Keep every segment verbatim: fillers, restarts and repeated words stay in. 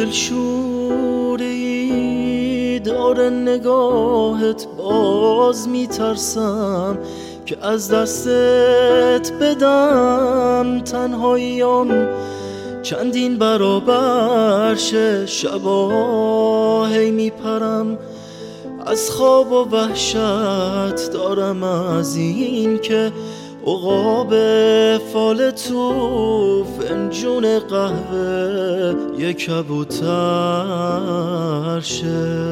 دلشوری داره نگاهت، باز میترسم که از دستت بدم. تنهاییام چندین برابر شه، شبا هی میپرم از خواب و وحشت دارم از این که عقاب فال تو فنجون قهوه یک کبوتر شه.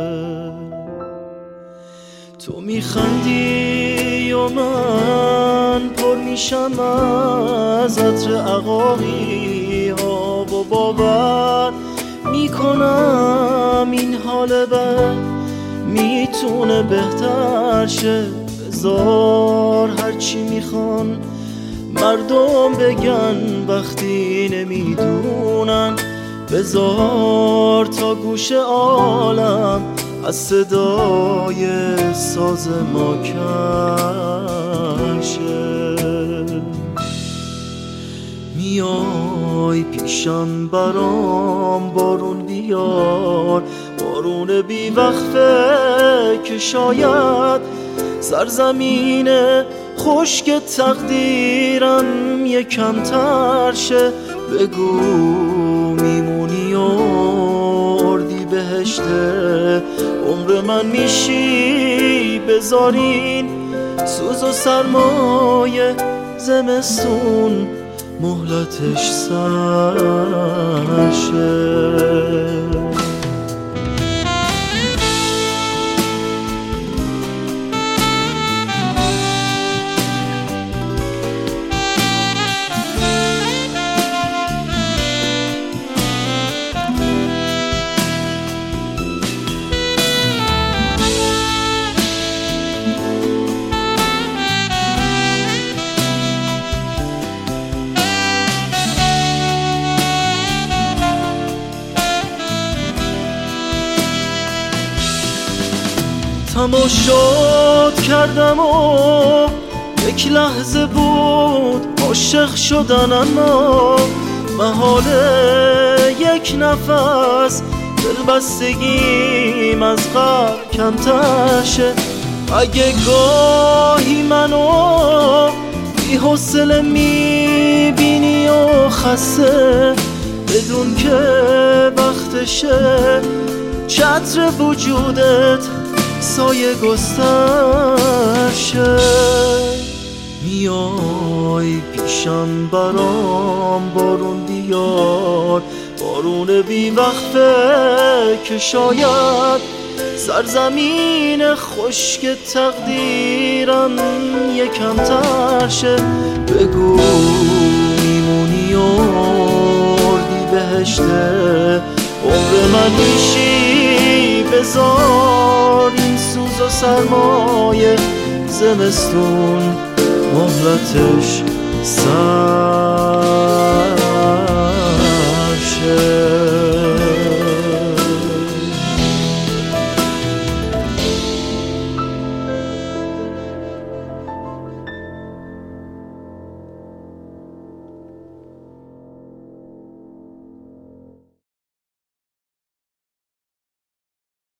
تو میخندی و من پر میشم از عطر عقاقی ها و باور میکنم این حال بد میتونه بهتر شه. بذار هرچی میخوان مردم بگن وقتی نمیدونن، بذار تا گوش عالم از صدای ساز ما کم شه. میای پیشم برام بارون بیار، بارون بی وقفه که شاید سرزمین خشک تقدیرم یکم تر شه. بگو میمونی و اردی بهشته عمر من میشی، بذارین سوز و سرمایه زمستون مهلتش سر شه. تماشات کردم و یک لحظه بود عاشق شدن، اما محال یک نفس دلبستگیم از قبل کمتر شه. اگه گاهی منو بی حوصله میبینی و خسته، بدون که وقتشه چتر وجودت سایه گستر شه. میای پیشم برام بارون بیار، بارون بی وقفه که شاید سرزمین خشک تقدیرم یکم تر شه. بگو میمونی و اردی بهشته عمر من میشی، بذار این سوز و سرمایه زمستون مهلتش سر